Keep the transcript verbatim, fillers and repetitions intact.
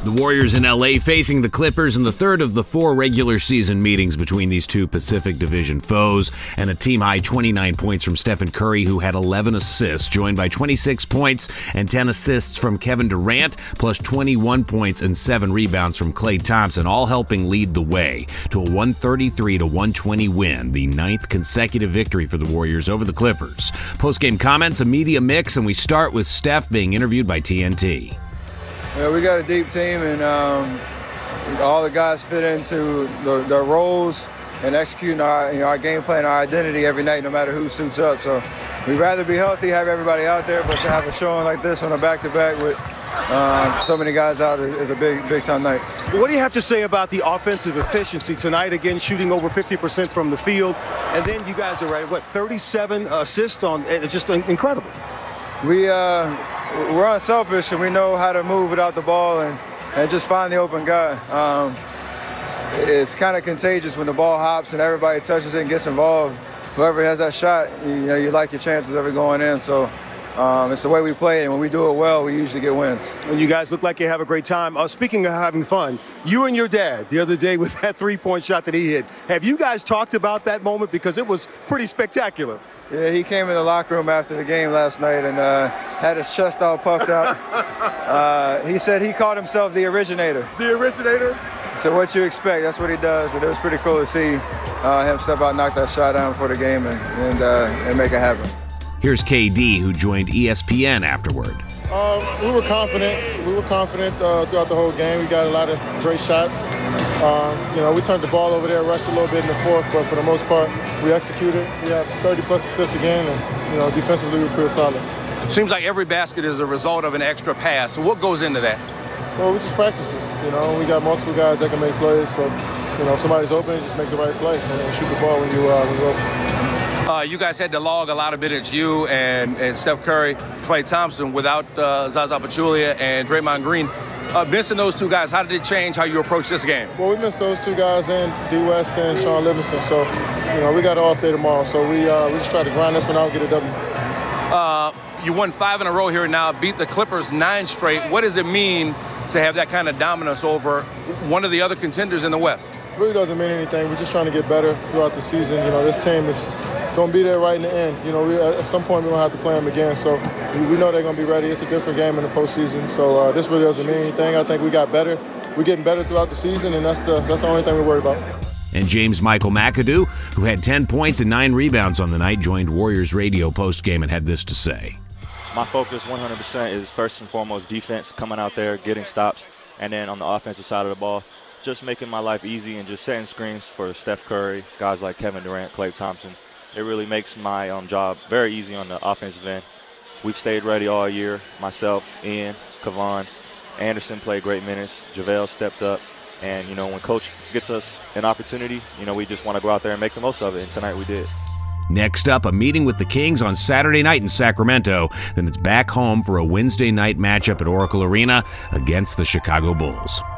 The Warriors in L A facing the Clippers in the third of the four regular season meetings between these two Pacific Division foes, and a team-high twenty-nine points from Stephen Curry, who had eleven assists, joined by twenty-six points and ten assists from Kevin Durant, plus twenty-one points and seven rebounds from Klay Thompson, all helping lead the way to a one thirty-three to one twenty win, the ninth consecutive victory for the Warriors over the Clippers. Post-game comments, a media mix, and we start with Steph being interviewed by T N T. Yeah, we got a deep team, and um, all the guys fit into the, their roles and executing our, you know, our game plan, our identity every night, no matter who suits up. So we'd rather be healthy, have everybody out there, but to have a showing like this on a back-to-back with um, so many guys out is, is a big, big-time night. What do you have to say about the offensive efficiency tonight? Again, shooting over fifty percent from the field, and then you guys are at, what, thirty-seven assists on, it's just incredible. We, uh, we're unselfish, and we know how to move without the ball and, and just find the open guy. Um, it's kind of contagious when the ball hops and everybody touches it and gets involved. Whoever has that shot, you, you know, you like your chances of it going in. So um, it's the way we play, and when we do it well, we usually get wins. And you guys look like you have a great time. Uh, speaking of having fun, you and your dad the other day with that three-point shot that he hit. Have you guys talked about that moment? Because it was pretty spectacular. Yeah, he came in the locker room after the game last night and uh, had his chest all puffed out. uh, he said he called himself the originator. The originator? So what you expect, that's what he does. And it was pretty cool to see uh, him step out, knock that shot down for the game, and, and, uh, and make it happen. Here's K D, who joined E S P N afterward. Um, we were confident. We were confident uh, throughout the whole game. We got a lot of great shots. Um, you know, we turned the ball over there, rushed a little bit in the fourth, but for the most part, we executed. We have thirty-plus assists again, and, you know, defensively, we were pretty solid. Seems like every basket is a result of an extra pass. So what goes into that? Well, we just practice it. You know, we got multiple guys that can make plays, so, you know, if somebody's open, just make the right play and shoot the ball when, you, uh, when you're open. Uh, you guys had to log a lot of minutes, you and, and Steph Curry, Klay Thompson, without uh, Zaza Pachulia and Draymond Green. Uh, missing those two guys, how did it change how you approach this game? Well, we missed those two guys and D. West and Sean Livingston, so, you know, we got an off day tomorrow, so we uh, we just try to grind this one out and get a W. Uh, you won five in a row here now, beat the Clippers nine straight. What does it mean to have that kind of dominance over one of the other contenders in the West? It really doesn't mean anything. We're just trying to get better throughout the season. You know, this team is going to be there right in the end. You know, we, at some point we're going to have to play them again, so we, we know they're going to be ready. It's a different game in the postseason, so uh, this really doesn't mean anything. I think we got better. We're getting better throughout the season, and that's the, that's the only thing we're worried about. And James Michael McAdoo, who had ten points and nine rebounds on the night, joined Warriors radio postgame and had this to say. My focus one hundred percent is first and foremost defense, coming out there, getting stops, and then on the offensive side of the ball, just making my life easy and just setting screens for Steph Curry, guys like Kevin Durant, Klay Thompson. It really makes my um, job very easy on the offensive end. We've stayed ready all year. Myself, Ian, Kevon, Anderson played great minutes. JaVale stepped up. And, you know, when Coach gets us an opportunity, you know, we just want to go out there and make the most of it. And tonight we did. Next up, a meeting with the Kings on Saturday night in Sacramento. Then it's back home for a Wednesday night matchup at Oracle Arena against the Chicago Bulls.